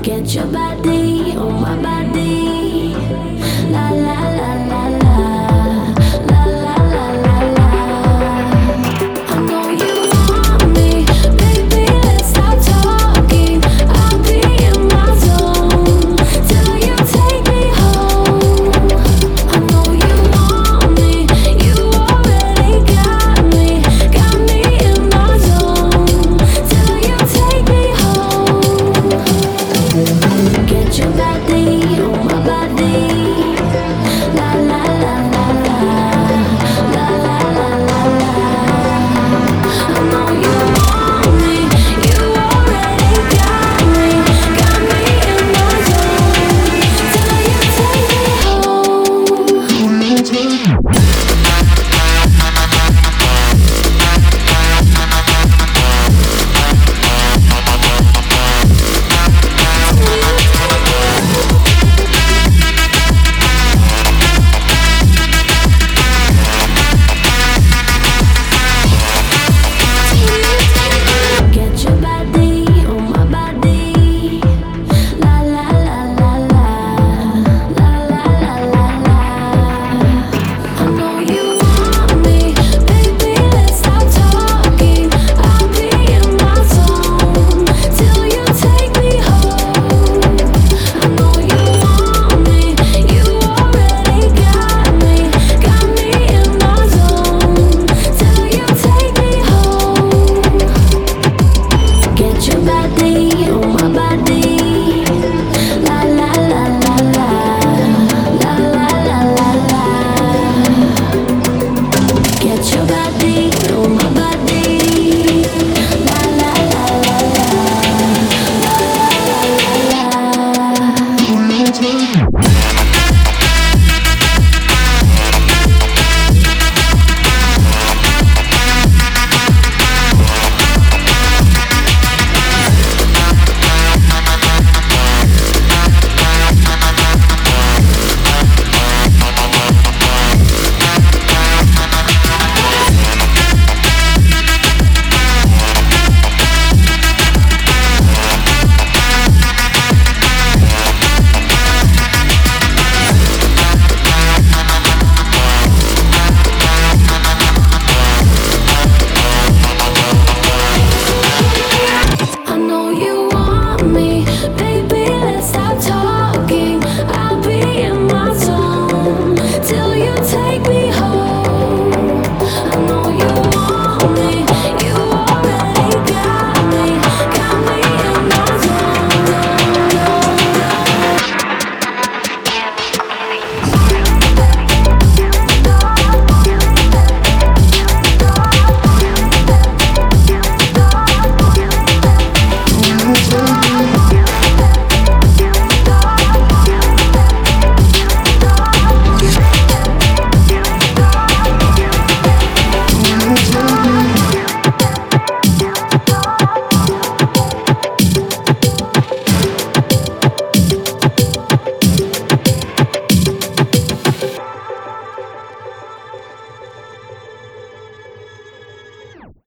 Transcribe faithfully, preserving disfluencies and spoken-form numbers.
Get your body on my body. La la la la la. La la la la la. I know you want me, baby, let's stop talking. I'll be in my zone till you take me home. I know you want me, you already got me. Got me in my zone till you take me home. Get your back.